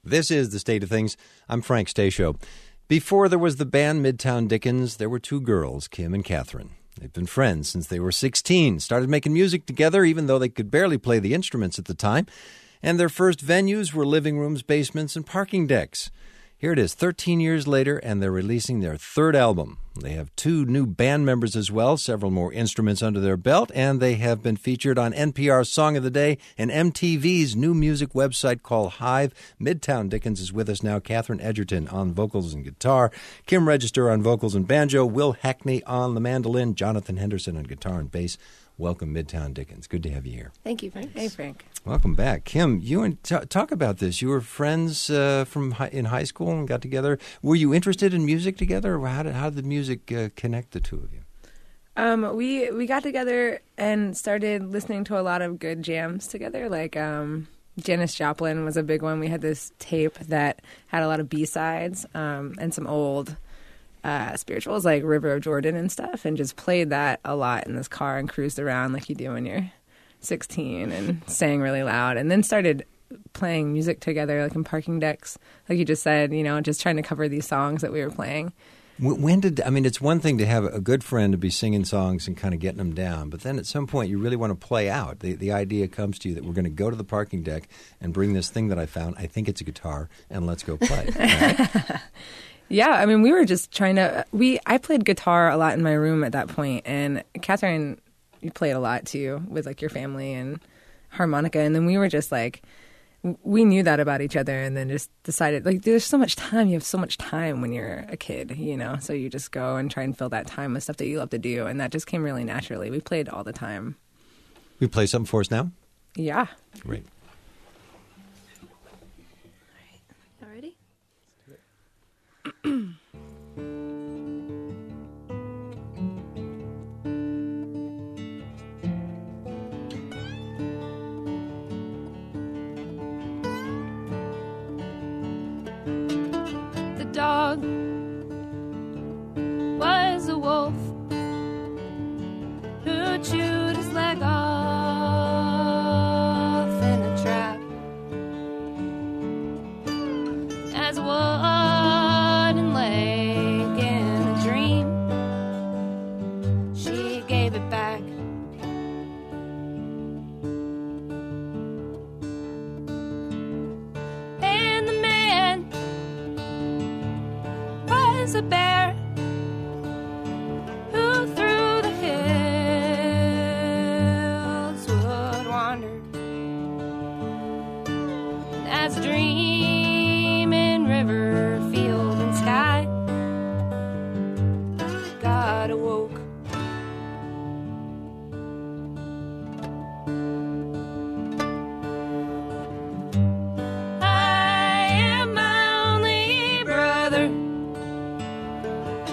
This is The State of Things. I'm Frank Stasio. Before there was the band Midtown Dickens, there were two girls, Kim and Catherine. They've been friends since they were 16, started making music together even though they could barely play the instruments at the time. And their first venues were living rooms, basements, and parking decks. Here it is, 13 years later, and they're releasing their third album. They have two new band members as well, several more instruments under their belt, and they have been featured on NPR's Song of the Day and MTV's new music website called Hive. Midtown Dickens is with us now. Catherine Edgerton on vocals and guitar, Kim Register on vocals and banjo, Will Hackney on the mandolin, Jonathan Henderson on guitar and bass. Welcome, Midtown Dickens. Good to have you here. Thank you, Frank. Hey, Frank. Welcome back. Kim, you and talk about this. You were friends in high school and got together. Were you interested in music together, or how did the music connect the two of you? We got together and started listening to a lot of good jams together. Like Janis Joplin was a big one. We had this tape that had a lot of B-sides and some old spirituals like River of Jordan and stuff, and just played that a lot in this car and cruised around like you do when you're 16 and sang really loud, and then started playing music together like in parking decks, like you just said, just trying to cover these songs that we were playing. It's one thing to have a good friend to be singing songs and kind of getting them down, but then at some point you really want to play out. The idea comes to you that we're going to go to the parking deck and bring this thing that I found, I think it's a guitar, and let's go play. Right? Yeah, we were just trying to I played guitar a lot in my room at that point, and Catherine, you played a lot too with like your family and harmonica, and then we were just like, we knew that about each other, and then just decided like there's so much time. You have so much time when you're a kid, so you just go and try and fill that time with stuff that you love to do, and that just came really naturally. We played all the time. We play something for us now? Yeah. Great. All right. Y'all ready? The dog was a wolf who chewed his leg off in a trap. As a wooden leg in a dream, she gave it back. And the man was a bear who through the hills would wander. And as a dream in river, field, and sky, God awoke. I am my only brother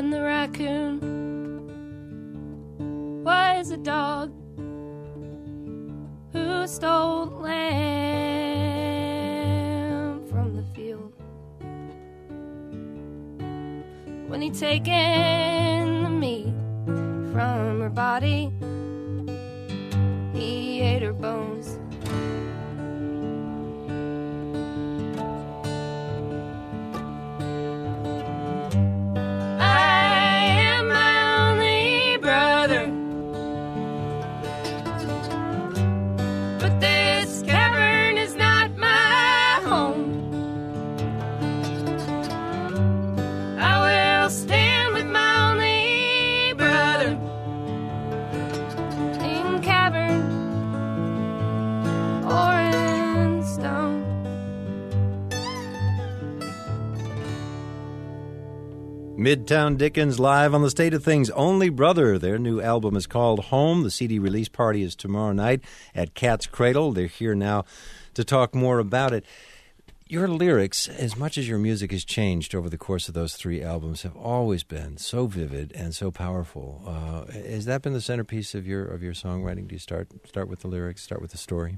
and the raccoon was a dog who stole lamb from the field. When he'd taken the meat from her body, he ate her bones. Midtown Dickens live on the State of Things' Only Brother. Their new album is called Home. The CD release party is tomorrow night at Cat's Cradle. They're here now to talk more about it. Your lyrics, as much as your music has changed over the course of those 3 albums, have always been so vivid and so powerful. Has that been the centerpiece of your songwriting? Do you start with the lyrics, start with the story?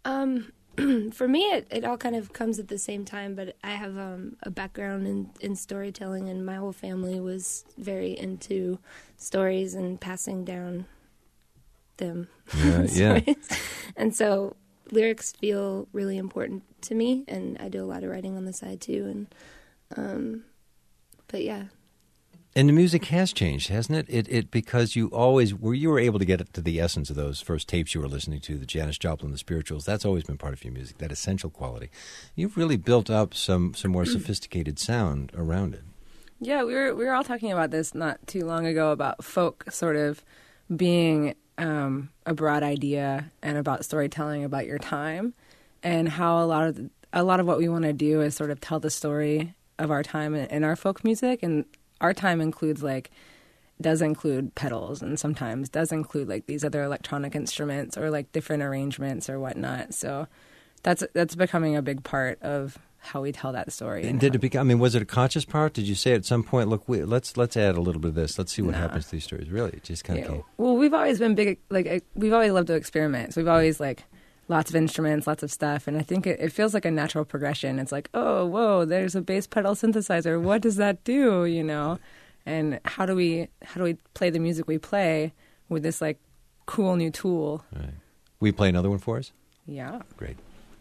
For me, it all kind of comes at the same time, but I have a background in storytelling, and my whole family was very into stories and passing down them stories. And so lyrics feel really important to me, and I do a lot of writing on the side too. And but yeah. And the music has changed, hasn't it? It because you were able to get to the essence of those first tapes you were listening to, the Janis Joplin, the spirituals. That's always been part of your music, that essential quality. You've really built up some more sophisticated sound around it. Yeah, we were all talking about this not too long ago about folk sort of being a broad idea and about storytelling about your time, and how a lot of what we want to do is sort of tell the story of our time in our folk music. And our time does include pedals, and sometimes does include like these other electronic instruments or like different arrangements or whatnot. So that's becoming a big part of how we tell that story. And did it become? I mean, was it a conscious part? Did you say at some point, "Look, let's add a little bit of this. Let's see what happens to these stories"? Really, it just kind of came. Well, we've always been big. Like we've always loved to experiment. So we've always lots of instruments, lots of stuff, and I think it feels like a natural progression. It's like, oh, whoa, there's a bass pedal synthesizer. What does that do? You know, and how do we play the music we play with this like cool new tool? Right. Will you play another one for us? Yeah. Great.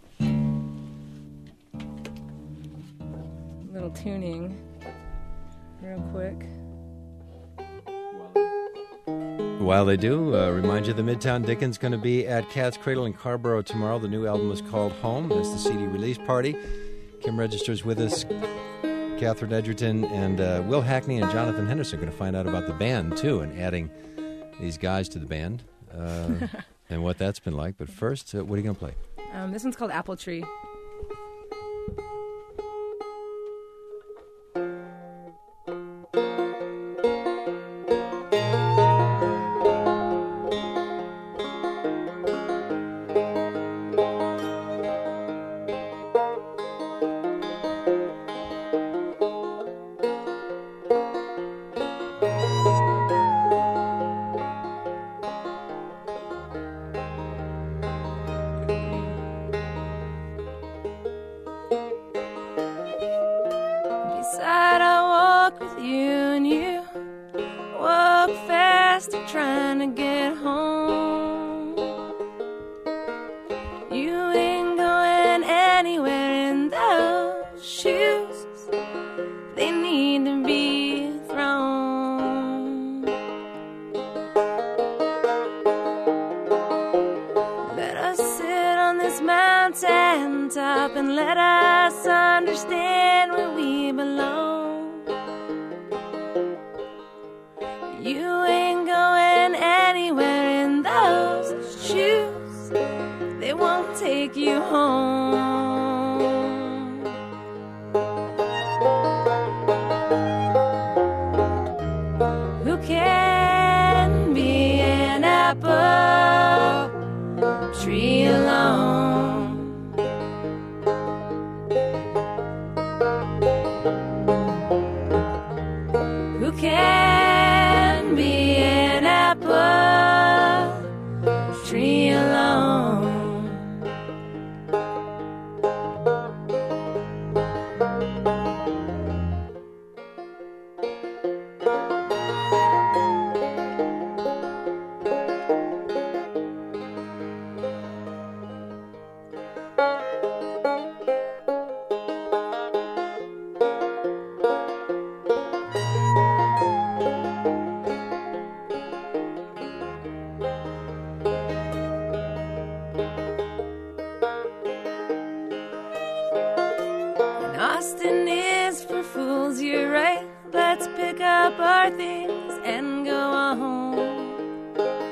Little tuning, real quick. While they do, remind you the Midtown Dickens going to be at Cat's Cradle in Carborough tomorrow. The new album is called Home. That's the CD release party. Kim Register's with us. Catherine Edgerton and Will Hackney and Jonathan Henderson are going to find out about the band, too, and adding these guys to the band and what that's been like. But first, what are you going to play? This one's called Apple Tree. Trying to get home. You ain't going anywhere in those shoes. They need to be thrown. Let us sit on this mountain top and let us understand where we belong. You ain't going anywhere in those shoes. They won't take you home. Who can be an apple tree alone? Who can can be an apple tree alone? Austin is for fools, you're right. Let's pick up our things and go home.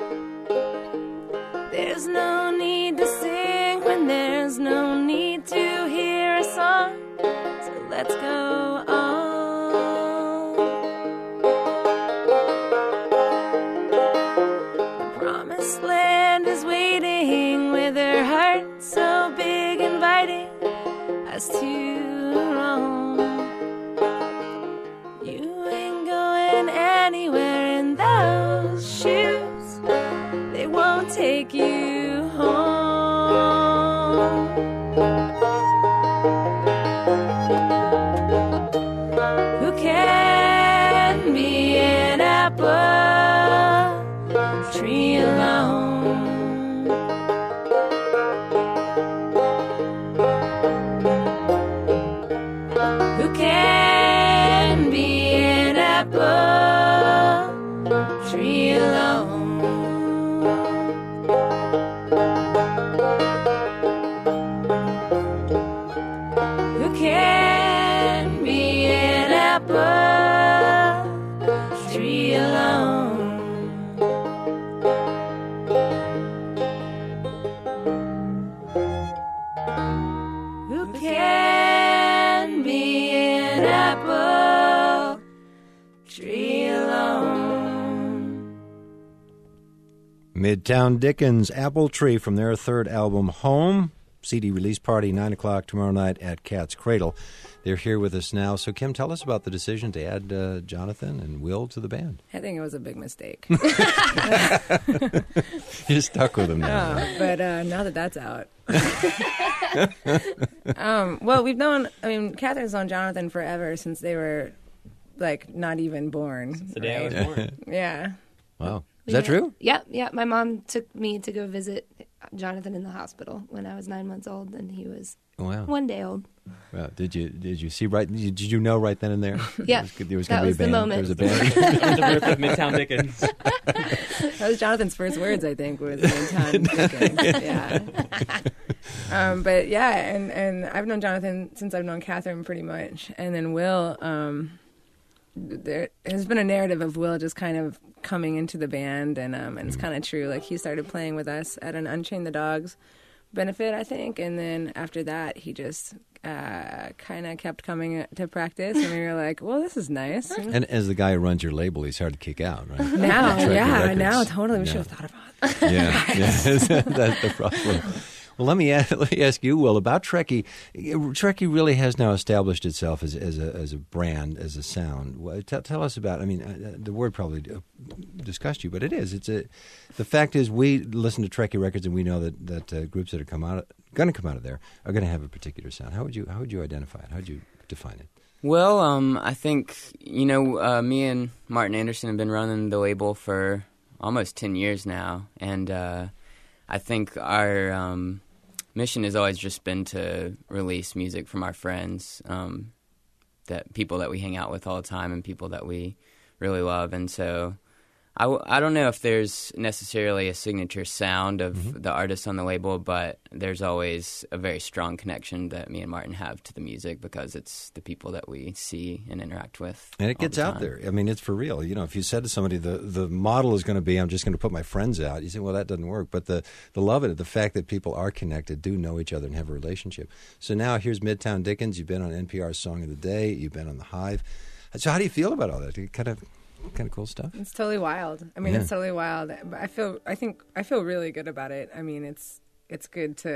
There's no need to sing when there's no need to hear a song. So let's go on. The promised land is waiting with her heart so big, inviting us to roam. You ain't going anywhere in those shoes. They won't take you home. Who can be an apple tree alone? Who can be an apple tree alone? Who can be an apple tree alone? Who can be an apple tree alone? Midtown Dickens, Apple Tree, from their third album, Home. CD release party, 9 o'clock tomorrow night at Cat's Cradle. They're here with us now. So, Kim, tell us about the decision to add Jonathan and Will to the band. I think it was a big mistake. You're stuck with them now. But now that that's out. Well, we've known, Catherine's known Jonathan forever, since they were, not even born. Since the day I was born. Yeah. Wow. Is that true? Yeah. My mom took me to go visit Jonathan in the hospital when I was 9 months old, and he was Wow. 1 day old. Well, did you see right? Did you know right then and there? Yeah, there was that going to be a was the band. moment. There was a band. The birth of Midtown Dickens. That was Jonathan's first words, I think, was Midtown Dickens. Yeah. But yeah, and I've known Jonathan since I've known Catherine, pretty much. And then Will, there has been a narrative of Will just kind of coming into the band, and it's kind of true. Like, he started playing with us at an Unchain the Dogs benefit, I think, and then after that he just kind of kept coming to practice, and we were like, well, this is nice. And as the guy who runs your label, he's hard to kick out, right? Now, Trekkie yeah, Records. now totally. We Yeah. should have thought about that. Yeah, that's the problem. Well, let me ask you, Will, about Trekkie. Trekkie really has now established itself as a brand, as a sound. Tell us about. The word probably disgust you, but it is. The fact is, we listen to Trekkie records, and we know that groups that are going to come out of there are going to have a particular sound. How would you identify it? How would you define it? Well, I think me and Martin Anderson have been running the label for almost 10 years now, and I think our mission has always just been to release music from our friends, that people that we hang out with all the time and people that we really love. And so I don't know if there's necessarily a signature sound of the artists on the label, but there's always a very strong connection that me and Martin have to the music because it's the people that we see and interact with. And it gets out there. It's for real. If you said to somebody, the model is going to be, I'm just going to put my friends out, you say, well, that doesn't work. But the love of it, the fact that people are connected, do know each other and have a relationship. So now here's Midtown Dickens. You've been on NPR's Song of the Day. You've been on The Hive. So how do you feel about all that? Kind of cool stuff. It's totally wild. It's totally wild. But I feel really good about it. It's good to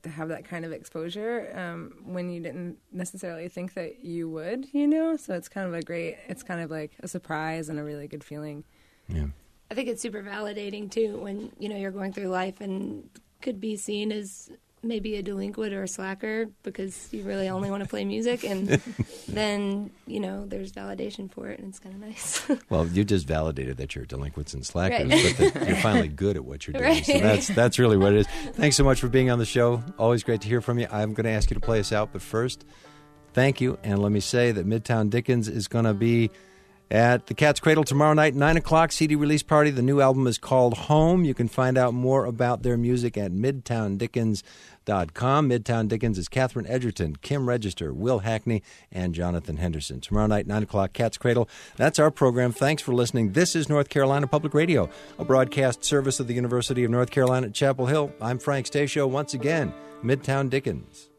to have that kind of exposure when you didn't necessarily think that you would, you know? So it's kind of like a surprise and a really good feeling. Yeah. I think it's super validating too when, you know, you're going through life and could be seen as maybe a delinquent or a slacker because you really only want to play music, and then, you know, there's validation for it, and it's kind of nice. Well, you just validated that you're delinquents and slackers, Right. but that you're finally good at what you're doing. Right. So that's really what it is. Thanks so much for being on the show. Always great to hear from you. I'm going to ask you to play us out, but first, thank you. And let me say that Midtown Dickens is going to be at the Cat's Cradle tomorrow night, 9 o'clock, CD release party. The new album is called Home. You can find out more about their music at midtowndickens.com. Midtown Dickens is Catherine Edgerton, Kim Register, Will Hackney, and Jonathan Henderson. Tomorrow night, 9 o'clock, Cat's Cradle. That's our program. Thanks for listening. This is North Carolina Public Radio, a broadcast service of the University of North Carolina at Chapel Hill. I'm Frank Stasio. Once again, Midtown Dickens.